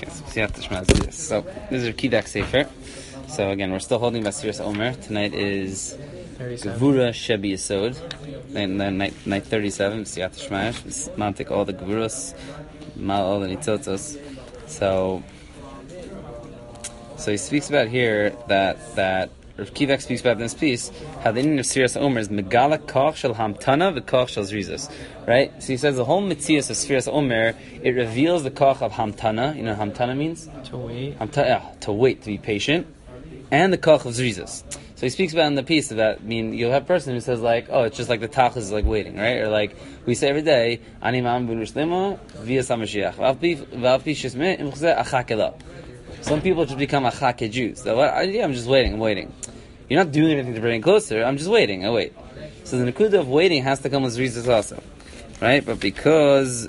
Okay, so this is Kivak Sefer. So again, we're still holding Basiris Omer. Tonight is Gevura Shebi Yesod, and then night 37, Siyat Shmash. It's Mantik all the Gevuras, Mal all the Nitzotzos. So he speaks about here that Rav Kivak speaks about in this piece how the ending of Sfiras Omer is Megala Koch Shel Hamtana V'Koch Shel Zrizos. Right? So he says the whole Metzias of Sfiras Omer, it reveals the Koch of Hamtana. You know what Hamtana means? To wait. To wait, to be patient. And the Koch of Zrizos. So he speaks about in the piece that, you'll have a person who says like, oh, it's just like the Tachlis is like waiting, right? Or like, we say every day, Ani Ma'am B'Nushlema V'Yas HaMashiach V'Alpi Shesmeh Im Chzeh Achak Ela. Some people just become achake Jews. So, I'm just waiting, I'm waiting. You're not doing anything to bring it closer, I'm just waiting, I wait. So the Nakuda of waiting has to come with Zrizos also. Right? But because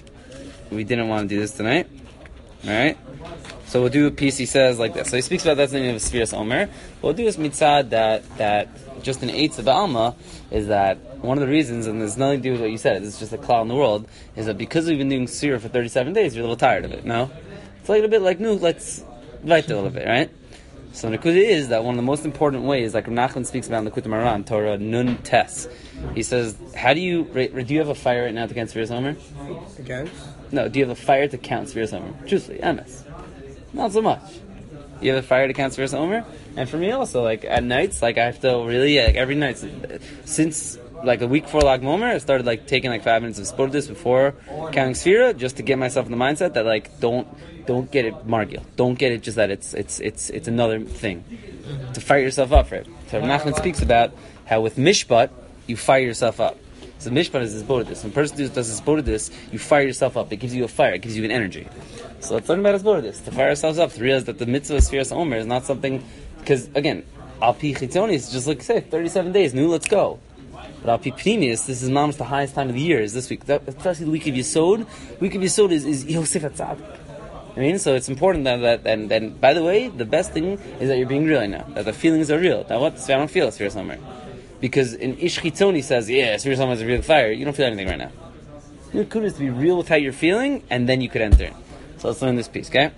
we didn't want to do this tonight, alright? So we'll do a piece he says like this. So he speaks about that's the name of Sfiras Omer. We'll do this mitzad that just in Eitz of Alma is that one of the reasons, and there's nothing to do with what you said, it's just a cloud in the world, is that because we've been doing Sfira for 37 days, you're a little tired of it, no? It's a little bit like, no, let's light it a little bit, right? So the Nakuda is that one of the most important ways, like Rav Nachman speaks about in the Kutei Moharan, Torah Nun Tes. He says, do you have a fire right now to count Sfiras Omer? Against? No, do you have a fire to count Sfiras Omer? Truthfully, MS. Not so much. You have a fire to count Sfiras Omer? And for me also, like at nights, like I have to really, like every night, since like a week before Lag Momer, I started like taking like 5 minutes of Spordis before counting Sfira, just to get myself in the mindset that like, don't get it margil. Don't get it just that it's another thing. To fire yourself up for it. So Rav Nachman speaks about how with Mishpat, you fire yourself up. So Mishpat is his Bodidus. When a person does his Bodidus, you fire yourself up. It gives you a fire. It gives you an energy. So let's learn about his Bodidus. To fire ourselves up, to realize that the mitzvah of Sfiras Omer is not something, because again, Al Pi Chitzoni is just like say, 37 days, new, let's go. But Al Pi Pnimius, this is almost the highest time of the year, is this week. Especially the week of Yesod. Week of Yesod is Yosef HaTzadik. So it's important that and by the way, the best thing is that you're being real right now. That the feelings are real. Now what? So I don't feel Sfiras Omer. Because in Ish Chitzoni says, Sfiras Omer is a real fire. You don't feel anything right now. Your good is to be real with how you're feeling, and then you could enter. So let's learn this piece, okay?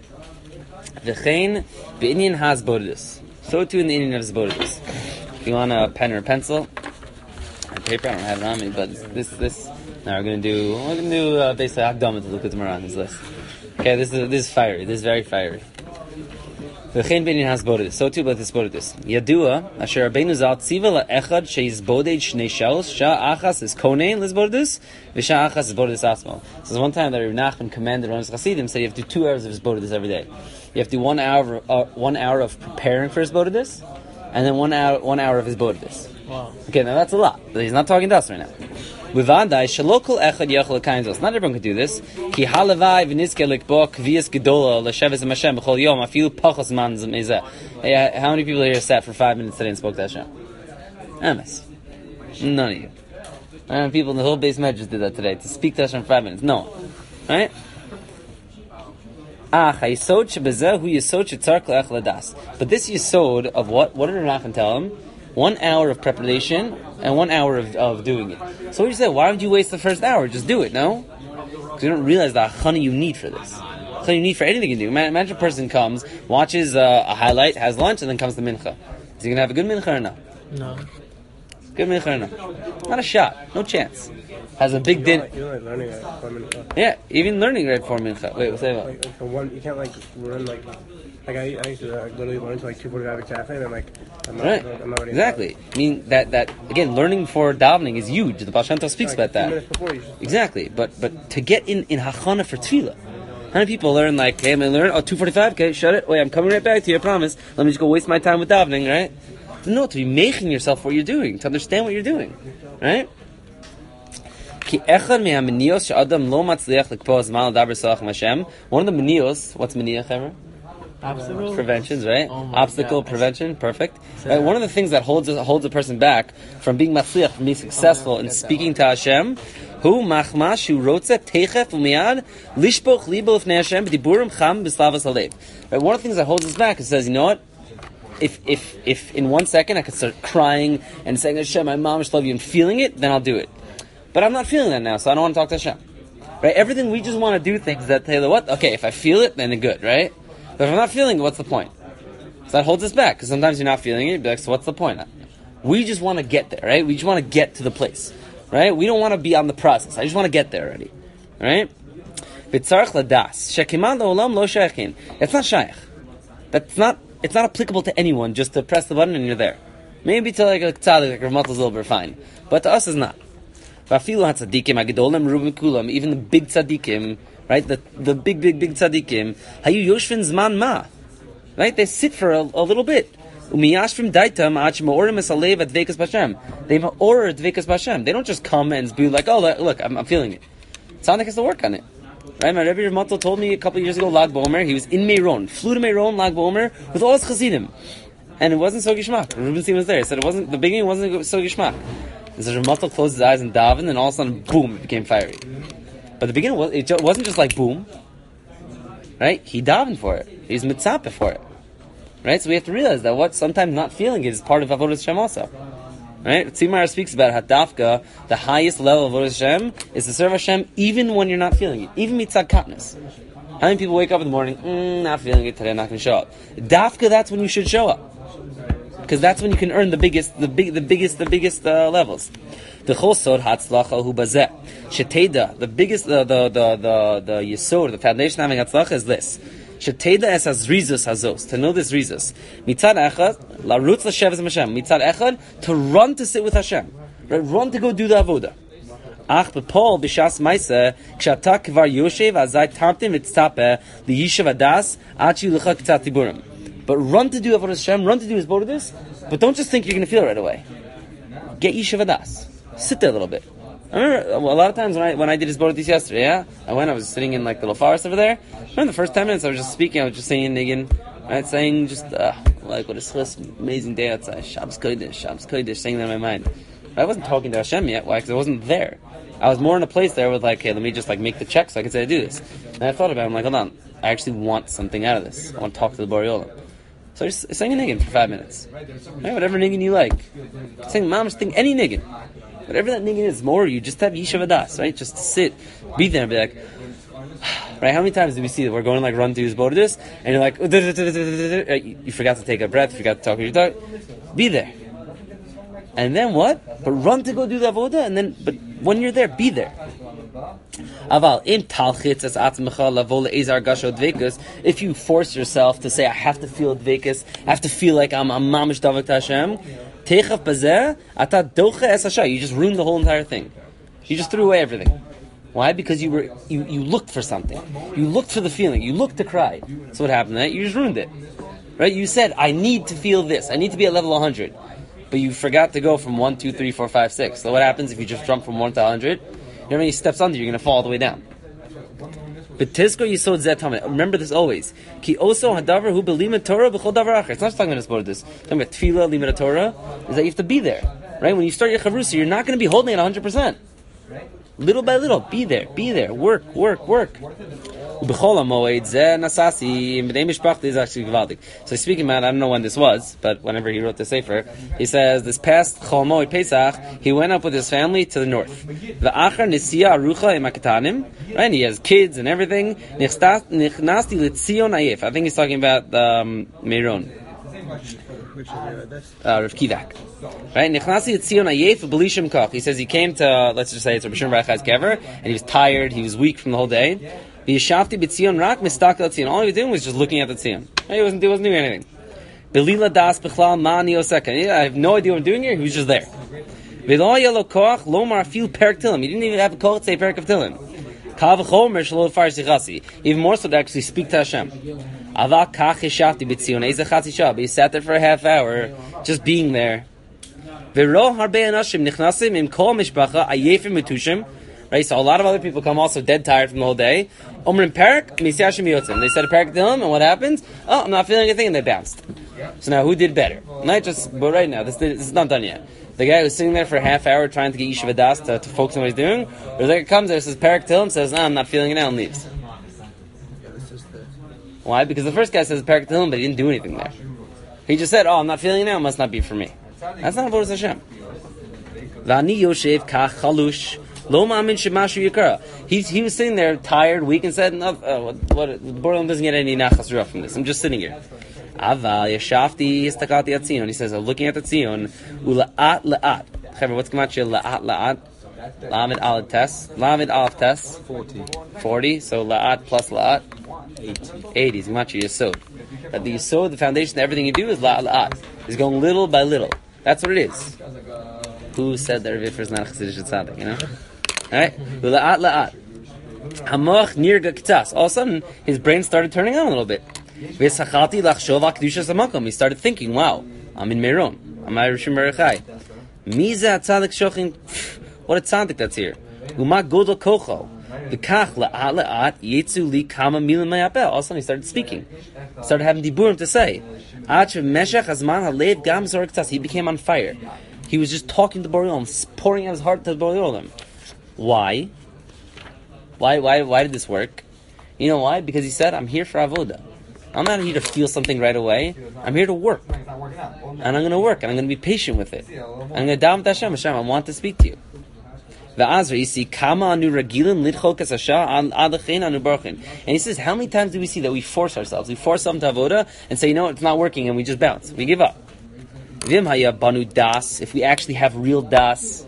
V'chein b'inyan has bodidus. So too in the Indian of bodidus. If you want a pen or a pencil, and paper, I don't have it on me, but this. Now we're gonna do basically Hakdama to look at the Moran, this list. Okay, this is fiery. This is very fiery. V'chein b'inyan has bodidus. So too about this bodidus. Yadua asher Rabbeinu Zal tziva la'echad sheis boded shnei shalos sha achas is konein lis bodidus v'sha achas is bodidus asmal. So there's one time that Rav Nachman commanded on his Chasidim, said you have to do 2 hours of his bodidus every day. You have to do 1 hour of preparing for his bodidus, and then 1 hour of his bodidus. Wow. Okay, now that's a lot. But he's not talking to us right now. V'vandai shalokol echad yachol kainzos. Not everyone can do this. Ki halavai v'nizke likbo kvias gedola l'sheves Hashem b'chol yom afilu pachos man zmezeh. Hey, how many people here sat for 5 minutes today and spoke to Hashem? Emes. None of you. How many people in the whole base measures did that today to speak to Hashem for 5 minutes? No one. Right? But this yesod of what? What did Rav Nachman tell him? 1 hour of preparation and 1 hour of doing it. So what you say? Why would you waste the first hour? Just do it, no? Because you don't realize the achana you need for this. Achana you need for anything you do. Imagine a person comes, watches a highlight, has lunch, and then comes to mincha. Is he going to have a good mincha or no? No. Good mincha or no? Not a shot. No chance. Has a big dinner. You're like learning it for mincha. Yeah, even learning right for mincha. Wait, what's that about? For one, you can't run I used to literally learn to 2:45 exactly, and then I'm not ready. Exactly. I mean that again, learning for davening is huge. The Baal Shem Tov speaks about that. 2 minutes before Exactly. But to get in hachana for tefillah, how many people learn like, hey, I'm gonna learn 2:45? Okay, shut it. Wait, I'm coming right back to you. I promise. Let me just go waste my time with davening, right? No, to be making yourself what you're doing, to understand what you're doing, right? One of the manios, what's maniach ever? Obstacle? Preventions, right? Oh Obstacle God. prevention, perfect. Right? One of the things that holds a person back from being matzliach, from being successful in speaking to Hashem, hu machmash hu rotze techef u'miyad lishpoch libo l'fnei Hashem b'diburim cham b'slavas halev. Right? One of the things that holds us back is says, you know what? If in 1 second I could start crying and saying Hashem, my mom should love you, and feeling it, then I'll do it. But I'm not feeling that now, so I don't want to talk to Hashem. right? Everything we just want to do things that tell you what? Okay, if I feel it, then it's good, right? But if I'm not feeling it, what's the point? So that holds us back, because sometimes you're not feeling it, you'd be like, so what's the point? We just want to get there, right? We just want to get to the place, right? We don't want to be on the process. I just want to get there already, right? It's not shaykh. It's not applicable to anyone just to press the button and you're there. Maybe to like a tzaddik, like Rav Matal Zilber, fine. But to us, it's not. Even the big tzaddikim, right? The big tzaddikim, hayu yoshvin zman ma, right? They sit for a little bit. They ma'orah dvekas b'Hashem. They don't just come and be like, oh, look, I'm feeling it. Tzaddik has to work on it. Right, my Rebbe Rav Matal told me a couple of years ago, Lag BaOmer, he was in Meron, flew to Meron, Lag BaOmer, with all his chassidim. And it wasn't so gishmak. Rubenstein was there. He said the beginning wasn't so gishmak. He said Rav Matal closed his eyes and davened, and all of a sudden, boom, it became fiery. But the beginning, it wasn't just like boom. Right? He davened for it. He was mitzapeh for it. Right? So we have to realize that what sometimes not feeling it is part of Avodas Hashem also. Right? Tzimar speaks about Hadafka, the highest level of Avodas Hashem is to serve Hashem even when you're not feeling it, even mitzad katnus. How many people wake up in the morning, not feeling it today, not going to show up? Dafka, that's when you should show up, because that's when you can earn the biggest levels. The chosod hatzlacha hu bazeh sheteda. The biggest, the yesod, the foundation of having hatzlacha is this. Sheteda es hazrizus hazos, to know this rizus. Mitzad echad, larutz l'sheves Hashem. Mitzad echad, to run to sit with Hashem. Right? Run to go do the avoda. Ach b'pol b'shas ma'aseh, k'shata kvar yoshev azay tamtim v'tzapeh liyishav adas achi l'cha k'tzat tiburim. But run to do avodas Hashem, run to do his bodhis, but don't just think you're going to feel it right away. Get yishav adas. Sit there a little bit. I remember a lot of times when I did his bodhis yesterday, I was sitting in like the little forest over there. I remember the first 10 minutes I was just speaking, I was just saying niggin, right, saying just like what a amazing day outside, Shabbos Kodesh, saying that in my mind. I wasn't talking to Hashem yet. Why? Because I wasn't there. I was more in a place there with like, hey, let me just like make the check so I can say I do this. And I thought about it, I'm like, hold on, I actually want something out of this. I want to talk to the Borei Olam. So I just sang a niggin for 5 minutes. Right, whatever niggin you like. Saying mamash thing, any niggin. Whatever that niggin is, more you just have yishav adas, right? Just sit, be there and be like, right? How many times do we see that we're going to like run to his bodhis and you're like, you forgot to take a breath, you forgot to talk to your dog. Be there. And then what? But run to go do the avoda, and then, but when you're there, be there. If you force yourself to say, I have to feel dvekas, I have to feel like I'm mamish davak to Hashem, you just ruined the whole entire thing. You just threw away everything. Why? Because you looked for something. You looked for the feeling. You looked to cry. That's what happened. Right? You just ruined it. Right? You said, I need to feel this. I need to be at level 100. But you forgot to go from 1, 2, 3, 4, 5, 6. So what happens if you just jump from 1 to 100? You know how many steps under, you're going to fall all the way down. But Tizkor Yisod Zeh Tamid. Remember this always. Ki oso hadavar hu belimud Torah b'chol davar acher. It's not just talking about this. It's talking about tefillah, limud Torah. Is that you have to be there. Right? When you start your chavrusa, you're not going to be holding it 100%. Little by little, be there, work. Ubechol hamoed zeh nasasi in b'nei mishpachti is actually gewaldig. So speaking about, I don't know when this was, but whenever he wrote the sefer, he says this past Chol Hamoed Pesach, he went up with his family to the north. V'achar nisia arucha imakatanim, right? And he has kids and everything. Nichnasti litzion ayef. I think he's talking about Meron. Rav Kidak. Right? Nichnasi Tzion Ayef B'lishim Kach. He says he came to, let's just say it's Rabbi Shimon Bar Yochai's kever, and he was tired, he was weak from the whole day. V'yishavti b'tzion rak mistakel tzion. All he was doing was just looking at the tzion. He wasn't doing anything. Belila das b'chlal ma'ani oseka. I have no idea what I'm doing here. He was just there. V'lo yelo koach lomar fil perik tilim. He didn't even have a koach to say perik of tilim. Kav v'chomer shelo far sichasi. Even more so to actually speak to Hashem. Avak kach yishavti b'tzion eze chatzi shah. But he sat there for a half hour, just being there. V'ro harbe anashim nichnasim im kol mishpacha ayefim metushim. Right, so a lot of other people come also dead tired from the whole day. Omrim perik misyashim yotzim. They said a perik tilim, and what happens? Oh, I'm not feeling anything, and they bounced. So now, who did better? But right now, this is not done yet. The guy who's sitting there for a half hour trying to get Yishuv Das to focus on what he's doing, or the guy comes there, says perik tilim, says, I'm not feeling it now, and leaves. Why? Because the first guy says perik tilim, but he didn't do anything there. He just said, I'm not feeling it now, it must not be for me. That's not Avodas Hashem. V'ani Yoshev kach chalush Lo ma'amin shemashu yikara. He was sitting there tired, weak, and said, "No, what the Boreolam doesn't get any nachas ruach from this. I'm just sitting here." Aval yashafti istakati atzion. He says, "I'm looking at the tzion. Ula'at la'at. Chaver, what's gematria la'at la'at? Lamed aleph tes. Lamed aleph tes. 40. So la'at plus la'at. 80 is gematria yesod. That the yesod, the foundation, everything you do is la'at la'at. Is going little by little. That's what it is. Who said that Rav Yiffer is not a Chassidish tzaddik? You know, all right? La'at la'at. Hamoch nirga k'tas. All of a sudden, his brain started turning on a little bit. He started thinking, wow, I'm in Meron. I'm in Rishon Baruchai. Miza tzaddik shochin. What a tzaddik that's here. Uma godol kocho. V'kach la'at la'at yetzu li kama milim mayapel. All of a sudden he started speaking. Started having diburim to say. Meshach hazman halev gam zorek tzas. He became on fire. He was just talking to Boreolam, pouring out his heart to Boreolam. Why? Why did this work? You know why? Because he said, I'm here for avoda. I'm not here to feel something right away. I'm here to work. And I'm going to work, and I'm going to be patient with it. I'm going to daven to Hashem. Hashem, I want to speak to you. And he says, how many times do we see that we force ourselves? We force something to avoda and say, you know what, it's not working, and we just bounce. We give up. If we actually have real das,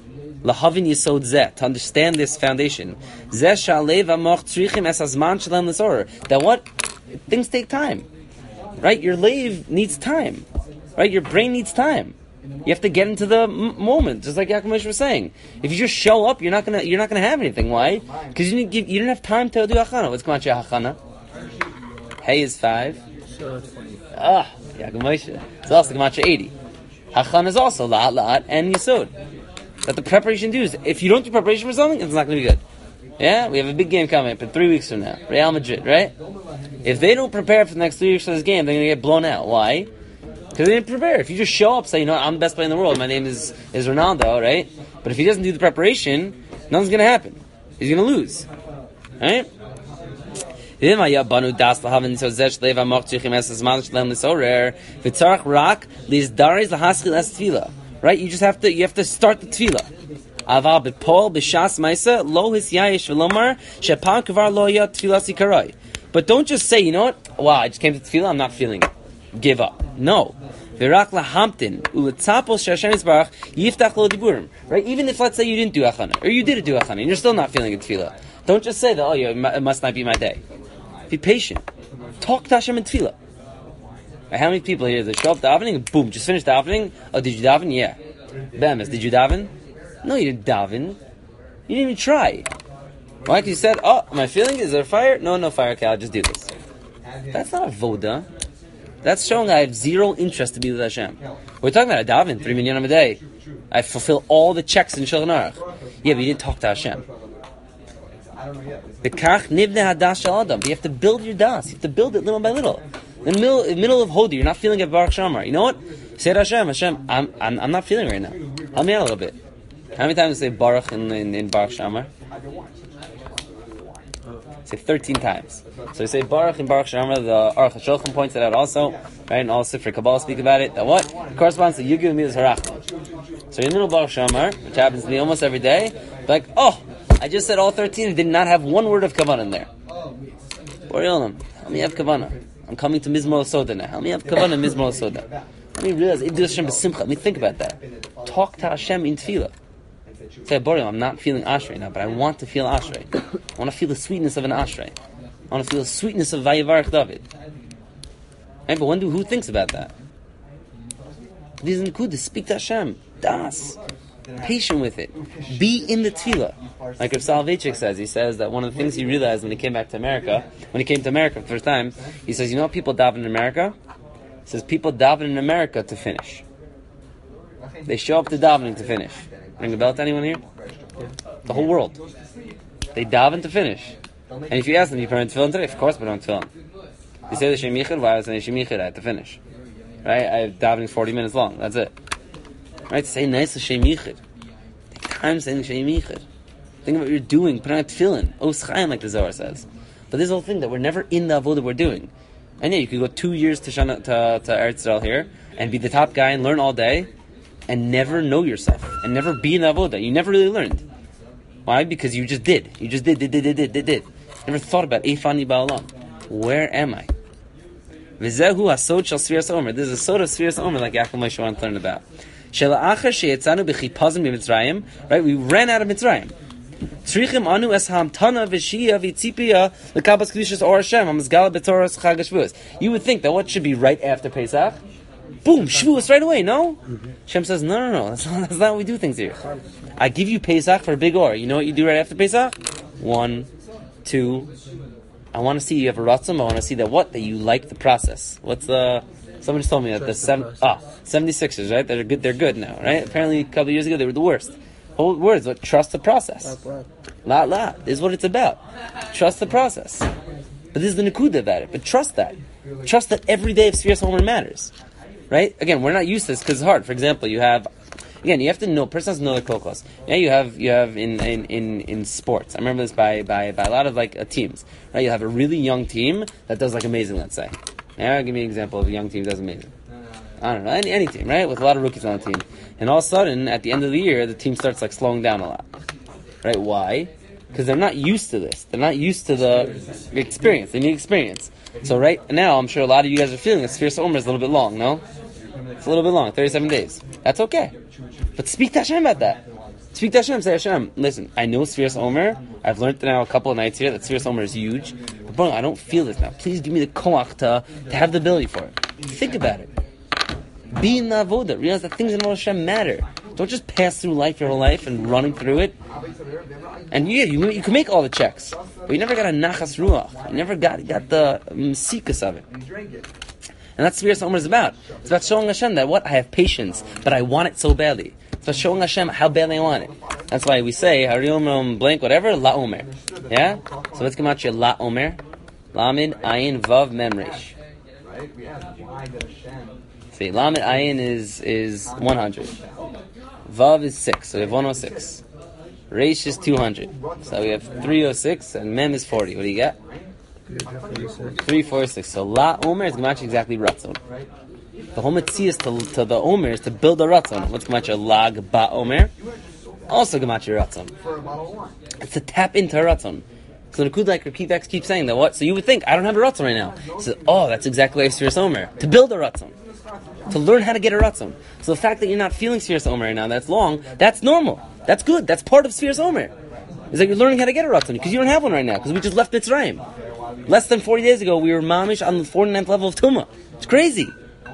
to understand this foundation, that what? Things take time. Right? Your lave needs time. Right? Your brain needs time. You have to get into the moment, just like Yaakov Moshe was saying. If you just show up, you're not gonna have anything. Why? Because you didn't have time to do hachana. What's Gematria hachana? Hey is 5. Yaakov Moshe. It's also Gematria 80. Hachana is also la'at and yesod. That the preparation do is, if you don't do preparation for something, it's not going to be good. Yeah, we have a big game coming up in 3 weeks from now. Real Madrid, right? If they don't prepare for the next 3 weeks for this game, they're going to get blown out. Why? Because they didn't prepare. If you just show up, say, you know what, I'm the best player in the world, my name is Ronaldo, right? But if he doesn't do the preparation, nothing's going to happen. He's going to lose. Right? Right? You have to start the tefillah. Aval b'pol b'shas ma'isa lo hisyayish v'lomar shepan kvar lo yat tefillah sikarai. But don't just say, you know what? Wow, I just came to tefillah, I'm not feeling it. Give up. No. V'rak lahamtin u'letzapol she'Hashem yisbarach yiftach lo diburim. Right? Even if, let's say, you didn't do achana, or you did do achana, and you're still not feeling it tefillah, don't just say that, oh, yeah, it must not be my day. Be patient. Talk to Hashem in tefillah. How many people here that show up davening and boom, just finished davening? Oh, did you daven? Yeah. Bemis, did you daven? No, you didn't daven. You didn't even try. Why? Because you said, oh, my feeling, is there fire? No fire, okay, I'll just do this. That's not avoda. That's showing I have zero interest to be with Hashem. We're talking about a daven, 3 minyan a day. I fulfill all the checks in Shulchan Aruch. Yeah, but you didn't talk to Hashem. You have to build your das. You have to build it little by little. In the middle of Hodi, you're not feeling it Baruch Shamar. You know what? Say to Hashem, I'm not feeling it right now. Help me out a little bit. How many times do you say Baruch in Baruch Shamar? Say 13 times. So you say Baruch in Baruch Shamar. The Aruch HaShulchan points it out also, right? And all Sifrei Kabbalah speak about it. That what? It corresponds to you giving me this harachma. So in the middle of Baruch Shamar, which happens to me almost every day, like, oh, I just said all 13 and did not have one word of kavanah in there. Boreolam, help me have kavanah. I'm coming to Mizmor Soda now. Help me have kavanah in Mizmor Soda. Let me realize, Ibdu Hashem b'simcha. Let me think about that. Talk to Hashem in tefillah. Say, Boreolam, I'm not feeling ashrei now, but I want to feel ashrei. I want to feel the sweetness of an ashrei. I want to feel the sweetness of Vayivarech David. Right? But who thinks about that? It isn't good to speak to Hashem. Das. Patient with it. Be in the tefillah. Like Rav Soloveitchik says, he says that one of the things he realized when he came for the first time, he says, you know what people daven in America? He says, people daven in America to finish. They show up to davening to finish. Ring a bell to anyone here? The whole world. They daven to finish. And if you ask them, you put on tefillin today? Of course we don't tefillin. You say the Shem Yichud, why was I saying Shem Yichud? I had to finish. Right? I have davening 40 minutes long. That's it. Right? Say nice to Shem Yichud. Take time saying Shem Yichud. Think about what you're doing. Put on a tefillin. Os Chaim, like the Zohar says. But this whole thing that we're never in the avodah we're doing. And yeah, you could go 2 years to Eretz Yisrael here and be the top guy and learn all day and never know yourself and never be in the avodah. You never really learned. Why? Because you just did. You just did. Never thought about Eifani Ba'olam. Where am I? V'zehu hasod shel Sfiras Omer. This is a sod of Sfiras Omer, like Yaakov Moshe wanted to learn about. Shela'achar sheyetzanu b'chipazim b'Mitzrayim. Right, we ran out of Mitzrayim. Tzrichim anu es hamtana v'shia v'tzipia l'kabas kedushas or Hashem hamazgala b'toras Chag HaShavuos. You would think that what should be right after Pesach? Boom, Shavuos right away, no? Hashem says, no. That's not how we do things here. I give you Pesach for a big or. You know what you do right after Pesach? 1, 2. I want to see you have a ratzon. I want to see that you like the process. Someone just told me that the 76ers, right? They're good now, right? Apparently a couple of years ago they were the worst. Whole words, but trust the process. La. This is what it's about. Trust the process. But this is the nekuda about it. But trust that. Trust that every day of Sfiras Omer matters. Right? Again, we're not used to this because it's hard. For example, you have to know, person has to know the kokos. Yeah, you have in sports. I remember this by a lot of teams. Right? You have a really young team that does amazing, let's say. Yeah, I'll give me an example of a young team that does amazing. I don't know, any team, right? With a lot of rookies on the team. And all of a sudden, at the end of the year, the team starts slowing down a lot. Right? Why? Because they're not used to this. They're not used to the experience. They need experience. So right now, I'm sure a lot of you guys are feeling that Sfiras Omer is a little bit long, no? It's a little bit long, 37 days. That's okay. But speak to Hashem about that. Speak to Hashem, say, Hashem, listen, I know Sfiras Omer. I've learned now a couple of nights here that Sfiras Omer is huge. But bro, I don't feel this now. Please give me the koach to have the ability for it. Think about it. Be in the avoda. Realize that things in Hashem matter. Don't just pass through life your whole life and running through it. And you can make all the checks, but you never got a nachas ruach. You never got the msikas of it. And that's what Sfiras Omer is about. It's about showing Hashem that I have patience, but I want it so badly. It's about showing Hashem how badly I want it. That's why we say Hariom blank whatever La Omer. Yeah. So let's come out here La Omer, Lamed Ayin Vav Mem Resh. See, Lamed Ayin is 100. Vav is 6, so we have 106. Reish is 200. So we have 306, and Mem is 40. What do you got? 346. So La Omer is Gemacha exactly Ratzon. The whole mitzvah to the Omer is to build a Ratzon. What's Gemacha Lag Ba Omer? Also Gemacha Ratzon. It's to tap into a Ratzon. So the Nakud Rakivax keeps saying that what? So you would think, I don't have a Ratzon right now. He says, that's exactly like Sfiras Omer. To build a Ratzon. To learn how to get a Ratzon. So the fact that you're not feeling Sfiras Omer right now, that's long, that's normal. That's good. That's part of Sfiras Omer. It's like you're learning how to get a Ratzon, because you don't have one right now, because we just left Mitzrayim. Less than 40 days ago, we were mamish on the 49th level of Tumah. It's crazy.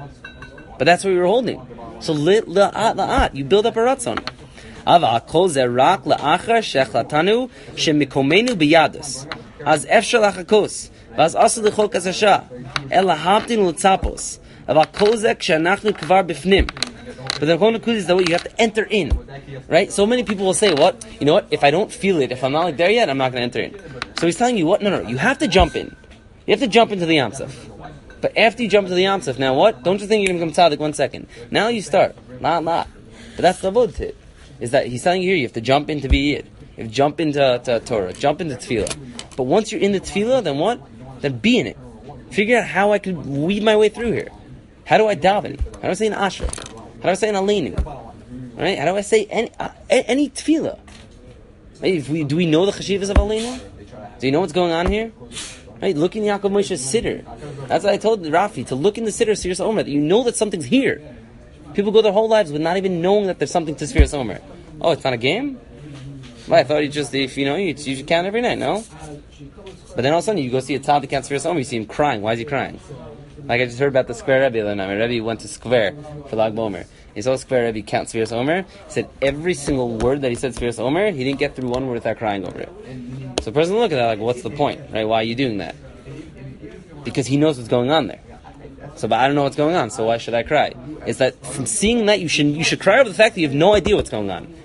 But that's what we were holding. So la'at, you build up a Ratzon. Ava kol zerak la'achar shechlatanu shemikomenu biyadus. Az efshar lachakos. Vaz asu l'chol kasasha. Ela haptin l'tzapos. Ava kol zek shanachnu kvar bifnim. But the whole Nakud is that you have to enter in, right? So many people will say, what? You know what? If I don't feel it, if I'm not there yet, I'm not going to enter in. So he's telling you, what? No. You have to jump in. You have to jump into the Yam Suf. But after you jump into the Yam Suf, now what? Don't just think you're going to become tzaddik 1 second. Now you start. Not. But that's the avodah tit. Is that he's telling you here, you have to jump into B'yid. You have to jump into Torah. Jump into Tefillah. But once you're in the Tefillah, then what? Then be in it. Figure out how I can weave my way through here. How do I daven? How do I say an Asher? How do I say an Aleinu? Right? How do I say any tefillah? Right? Do we know the chashivas of Aleinu? Do you know what's going on here? Right? Look in Yaakov Moshe's siddur. That's what I told Rafi, to look in the siddur of Sfiras Omer, that you know that something's here. People go their whole lives with not even knowing that there's something to Sfiras Omer. Oh, it's not a game? Well, I thought you should count every night, no? But then all of a sudden you go see a tzaddik count Sfiras Omer, you see him crying. Why is he crying? Like I just heard about the Square Rebbe the other night. My Rebbe went to Square for Lag BaOmer. He saw Square Rebbe count Sfiras Omer. He said every single word that he said Sfiras Omer, he didn't get through one word without crying over it. So a person will look at that like, what's the point? Right? Why are you doing that? Because he knows what's going on there. So, but I don't know what's going on, so why should I cry? It's that from seeing that, you should cry over the fact that you have no idea what's going on.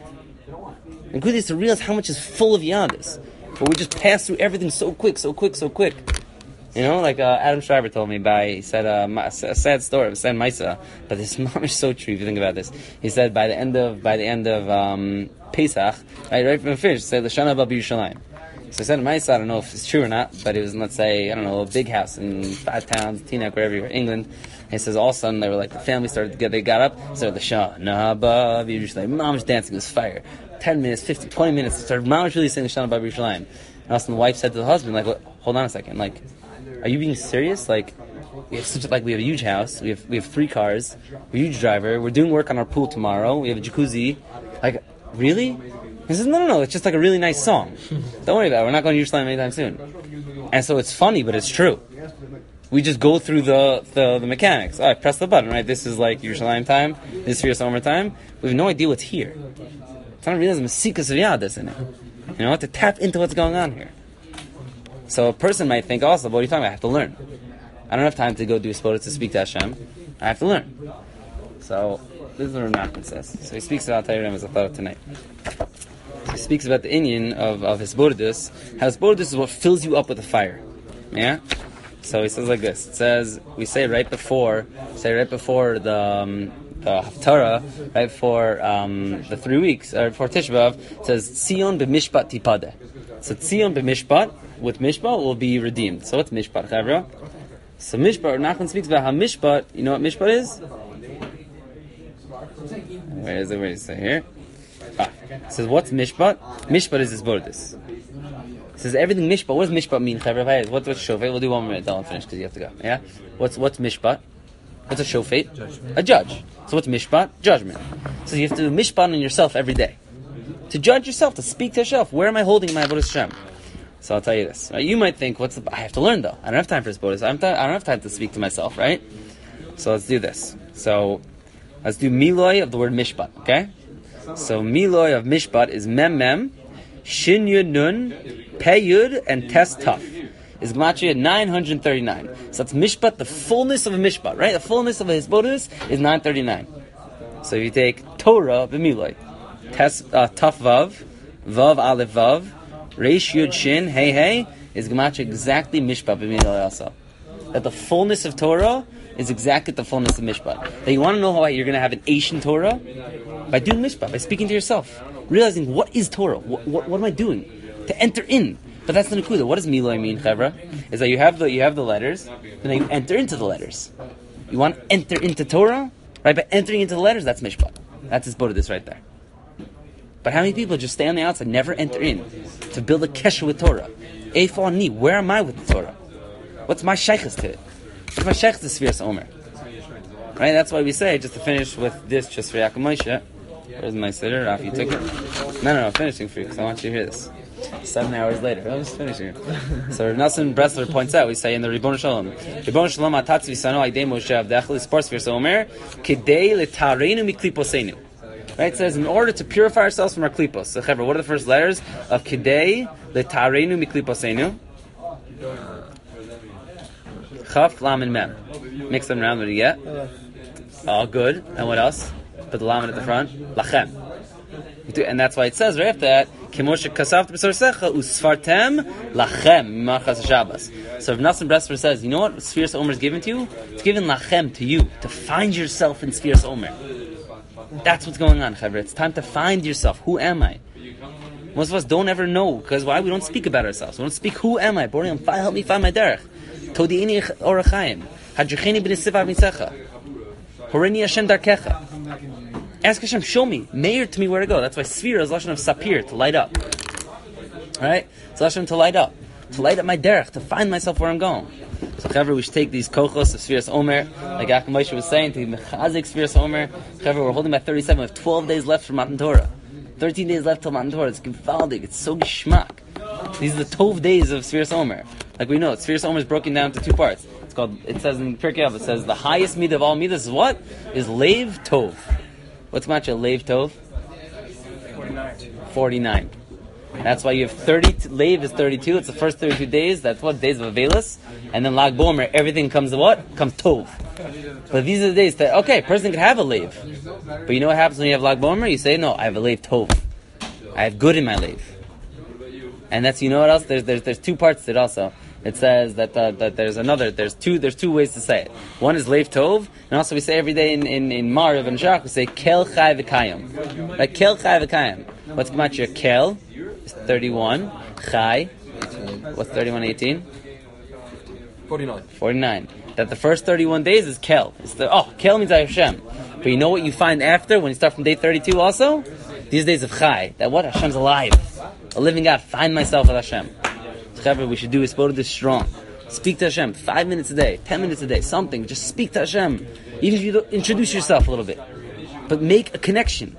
And good is to realize how much is full of yadis. But we just pass through everything so quick. You know, like Adam Schreiber told me he said a sad story of San Maisa, but this mom is so true if you think about this. He said by the end of Pesach, right from the finish, say L'Shana Haba B'Yerushalayim. So he said Maisa, I don't know if it's true or not, but it was, let's say, I don't know, a big house in 5 towns, Teaneck, wherever, England. And he says all of a sudden they were like, the family started to they got up, started L'Shana Haba B'Yerushalayim. Mom was dancing, it was fire. 10 minutes, 15, 20 minutes. So mom was really saying Shana Baba Yerushalayim. And also the wife said to the husband, like, hold on a second, like, are you being serious? Like, we have a huge house, we have 3 cars, we're a huge driver, we're doing work on our pool tomorrow, we have a jacuzzi. Like, really? He says, no, it's just like a really nice song. Don't worry about it, we're not going to Yerushalayim anytime soon. And so it's funny, but it's true. We just go through the mechanics. All right, press the button, right? This is like Yerushalayim time, this is Sfiras Omer time. We have no idea what's here. It's not realize Masikas of Yadas in it. You know, to tap into what's going on here. So a person might think also, what are you talking about? I have to learn. I don't have time to go do a spoda to speak to Hashem. I have to learn. So this is what Nachman says. So he speaks about Tayyarem as a thought of tonight. He speaks about the Inyan of his Bordus. How his Bordus is what fills you up with the fire. Yeah? So he says like this. It says, we say right before the Haftarah, right before the 3 weeks, or before Tisha B'Av, it says, Tzion b'mishpat tipadeh. So Tzion b'mishpat, with mishpat will be redeemed. So what's mishpat, Chavra? So mishpat, Nachman speaks about how mishpat, you know what mishpat is? Where is it? Where is it here? It says, what's mishpat? Mishpat is his bordus. It says everything mishpat. What does mishpat mean, Chavra? What's shofet? We'll do 1 minute, then I'll finish because you have to go. Yeah? What's mishpat? What's a shofet? A judge. So what's mishpat? Judgment. So you have to do mishpat on yourself every day. To judge yourself, to speak to yourself. Where am I holding my Avodas Hashem? So I'll tell you this. Right? You might think, I have to learn though. I don't have time for this Avodas. I don't have time to speak to myself, right? So let's do this. So let's do miloi of the word mishpat, okay? So miloi of mishpat is mem, shin yud nun, pe yud, and tes taf. Is Gematria 939. So that's mishpat, the fullness of a mishpat, right? The fullness of a hisbodus is 939. So if you take Torah b'miloi, taf vav aleph vav, reish yud shin hey is Gematria exactly mishpat b'miloi also. That the fullness of Torah is exactly the fullness of mishpat. That you want to know how you're going to have an Asian Torah? By doing mishpat, by speaking to yourself, realizing what is Torah, what am I doing to enter in. But that's the Nakuda. What does Miloi mean, Chevra? Is that you have the letters, and then you enter into the letters. You want to enter into Torah, right? By entering into the letters, that's Mishpat. That's his Bodhidus right there. But how many people just stay on the outside, never enter in, to build a kesher with Torah? Eifo ani, where am I with the Torah? What's my shaykhs to it? What's my shaykhs to Sfiras Omer? Right? That's why we say, just to finish with this, just for Yaakov Moshe. Where's my sitter? Rafi, you took it? No, finishing for you, because I want you to hear this. 7 hours later, I was finishing it. So Rav Nosson Bresler points out, we say in the Ribbon Shalom, atatz v'sano aydei Moshe avdech l'spars Sfiras Omer, kidei l'tareinu mikliposenu. Right, it says, in order to purify ourselves from our klipos. So, Chevra, what are the first letters of kidei l'tareinu mikliposenu? Chaf, lam, and mem. Mix them around, what do you get? Oh, good. And what else? Put the lam at the front. Lachem. And that's why it says right after that, Kemoshe kasavt b'sorsecha usfartem lachem mimachas Shabbos. So Rav Nosson Bresler says, you know what Sfiras Omer is given to you? It's given lachem to you, to find yourself in Sfiras Omer. That's what's going on, Chavre. It's time to find yourself. Who am I? Most of us don't ever know, because why? We don't speak about ourselves. We don't speak, who am I? Boream, help me find my derech. Todi'ini orachayim. Hadricheni b'nesivav misecha. Horeni Hashem darkecha. Ask Hashem, show me, meir to me where to go. That's why Sfira is lashon of sapir, to light up. Right? It's lashon to light up my derech, to find myself where I'm going. So, Chaver, we should take these kochos of Sfiras Omer, like Yaakov Moshe was saying, to mechazik Sfiras Omer. Chaver, we're holding by 37. We have 12 days left for Matan Torah. 13 days left till Matan Torah. It's gewaldig. It's so geschmack. These are the Tov days of Sfiras Omer. Like we know, Sfiras Omer is broken down into 2 parts. It says in Pirkei Avos, it says the highest midah of all midas is what? Is Leiv Tov. What's matcha Leiv Tov? 49. That's why you have 30. Leiv is 32. It's the first 32 days. That's what? Days of Avelis. And then Lag Bomer, everything comes to what? Comes Tov. But these are the days that, okay, a person could have a Leiv. But you know what happens when you have Lag Bomer? You say, no, I have a Leiv Tov. I have good in my Leiv. And that's, you know what else? There's 2 parts to it also. It says that there's two ways to say it. One is Leiv Tov, and also we say every day in Mariv and Shach, we say Kel Chai V'Kayim. Like Kel Chai V'Kayim. What's Gematria? Kel is 31. Chai, what's 31, 18? 49. That the first 31 days is Kel. Kel means I Hashem. But you know what you find after, when you start from day 32 also? These days of Chai, that what? Hashem's alive. A living God. Find myself with Hashem. So we should do is this strong. Speak to Hashem 5 minutes a day, 10 minutes a day, something. Just speak to Hashem. Even if you don't introduce yourself a little bit. But make a connection.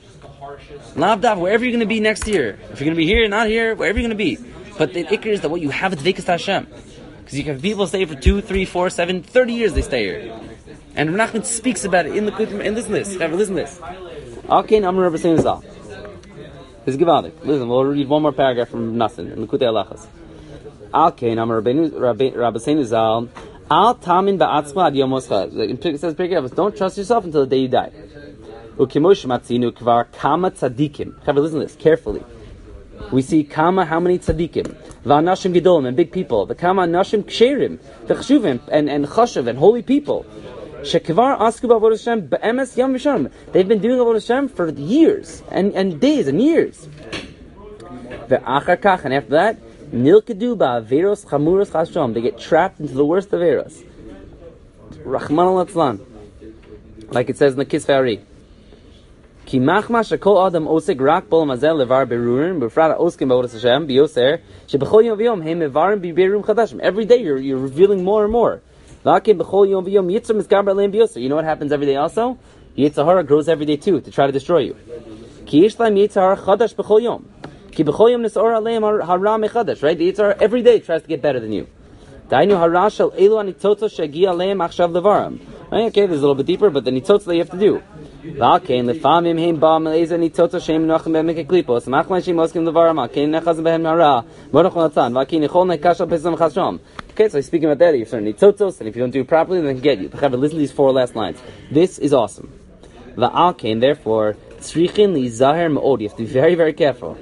Labdav, wherever you're going to be next year. If you're going to be here, not here, wherever you're going to be. But the ikr is that what you have at Dvekas Hashem. Because you have people stay for 2, 3, 4, 7, 30 years they stay here. And Rav Nachman speaks about it in the Kutim, and listen to this. Listen to this. Okay, I'm Rabbi Sein Zal. This is Givaldik. Listen, we'll read one more paragraph from Nassim in Likutei Halachos. Okay, I'm Rabbi Sein Zal. Al tamin ba'atzma ad yom moscha. It says, don't trust yourself until the day you die. Ukimosh matzinu kvar kama tzadikim. Listen to this carefully. We see kama, how many tzadikim? V'anashim gedolim, and big people. The kama anashim ksherim, the chshuvim, and chashav, and holy people. Shekvar asku b'avodas Hashem be'emes yom v'shalom. They've been doing avodas Hashem for years, and days, and years. Ve'achar kach, and after that, nilkedu ba'averos chamuros chashom. They get trapped into the worst of eros. Rahman al-Atzlan. Like it says in the Kisvei Ari. Ki machma shekol adam osek rak bol mazel levar berurim b'frada oskim b'avodas Hashem b'yoser shebechol yom v'yom hem mevarim b'berum chadashim. Every day you're revealing more and more. V'akim b'chol yom v'yom yitzar miskaber leim b'yoser. You know what happens every day also? Yitzar hara grows every day too to try to destroy you. Ki yesh laim yitzar hara chadash b'chol yom. Ki b'chol yom nisor aleim hara mechadash. Right? The yitzar every day tries to get better than you. Dainu hara shel elu anitzotos shegi aleim achshav levarim. Right? Okay, there's a little bit deeper, but the nitzotos that you have to do. V'akein lefamim heim ba meleza nitzotos shem nochem be'mek klipos machlan shem oskim levarim akein nechaz behem hara morach natan v'akein nechol nekashal pesam chashom. Okay, so he's speaking about that. You're certain nitzotos, and if you don't do it properly, then they can get you. Listen to these 4 last lines. This is awesome. V'akein, therefore, tzrichin li zaher me'od. You have to be very, very careful.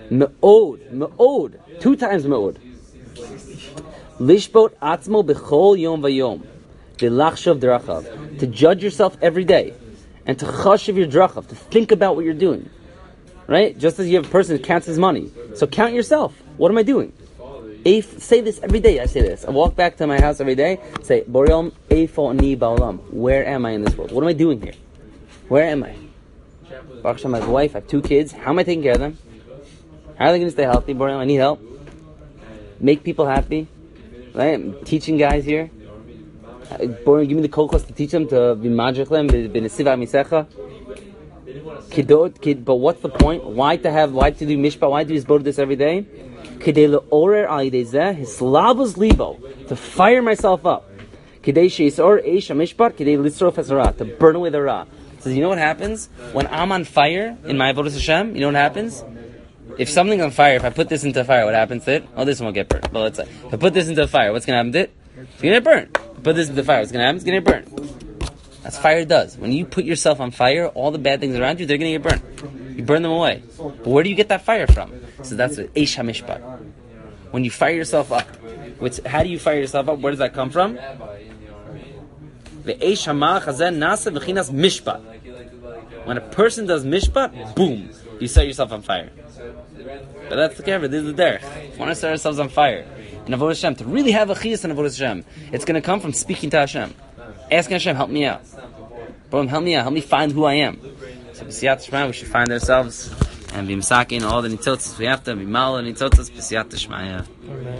Me'od, 2 times me'od. Lishbot atzmo b'chol yom v'yom. V'lachshav drachav. To judge yourself every day. And to chashav your drachav. To think about what you're doing. Right? Just as you have a person who counts his money. So count yourself. What am I doing? Say this every day. I say this. I walk back to my house every day. Say, Boreom, Eifo ani ba'olam. Where am I in this world? What am I doing here? Where am I? Baruch Hashem, I have a wife. I have 2 kids. How am I taking care of them? How are they going to stay healthy? Boreom, I need help. Make people happy. Right? I'm teaching guys here. Boreom, give me the kolkos to teach them to be majichlem, be nesiva misecha. But what's the point? Why to do mishpat? Why do you do this every day? To fire myself up. To burn away the ra. So you know what happens? When I'm on fire in my avodas Hashem, you know what happens? If something's on fire, if I put this into fire, what happens to it? Oh, this one won't get burnt. But let's say, if I put this into fire, what's going to happen to it? It's going to get burnt. Put this into fire, what's going to happen? It's going to get burnt. That's fire does. When you put yourself on fire, all the bad things around you, they're going to get burnt. You burn them away. But where do you get that fire from? So that's what Eish HaMishpat. When you fire yourself up. How do you fire yourself up? Where does that come from? The Eish HaMach Hazeh Nasa V'chinas Mishpat. When a person does Mishpat, boom, you set yourself on fire. But that's the cover. This is the derech. If we want to set ourselves on fire in Avodas Hashem, to really have a chiyas in Avodas Hashem, it's going to come from speaking to Hashem. Asking Hashem, help me out. Bro, help me out. Help me find who I am. So, b'siyat Shema, we should find ourselves and be misakin all the nitzotzos we have to, be mal nitzotzos, b'siyat Shema.